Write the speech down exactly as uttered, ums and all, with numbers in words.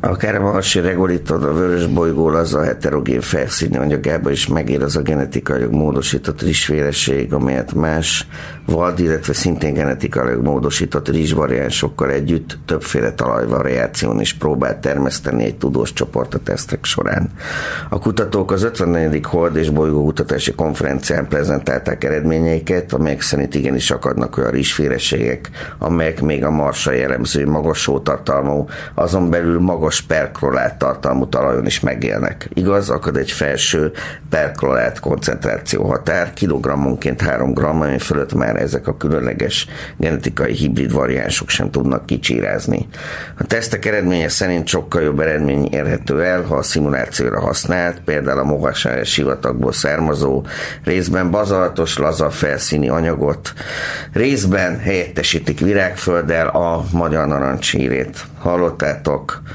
Akár a marsi regolitod, a vörös bolygól az a heterogén felszíni anyagában is megér az a genetikailag módosított rizsféleség, amelyet más vad, illetve szintén genetikailag módosított rizsvariánsokkal együtt többféle talajvariáción is próbált termeszteni egy tudós csoport a tesztek során. A kutatók az ötvennegyedik Hold és bolygó kutatási konferencián prezentálták eredményeiket, amelyek szerint igenis akadnak olyan rizsféleségek, amelyek még a Marsra jellemző magas hótartalmú, azon belül magas perklorát tartalmú talajon is megélnek. Igaz, akad egy felső perklorát koncentráció határ, kilogrammonként három gramm, ami fölött már ezek a különleges genetikai hibrid variánsok sem tudnak kicsírázni. A tesztek eredménye szerint sokkal jobb eredmény érhető el, ha a szimulációra használt, például a Mogasája sivatagból származó, részben bazaltos, laza felszíni anyagot, részben helyettesítik virágfölddel, a magyar narancsírét. Hallottátok?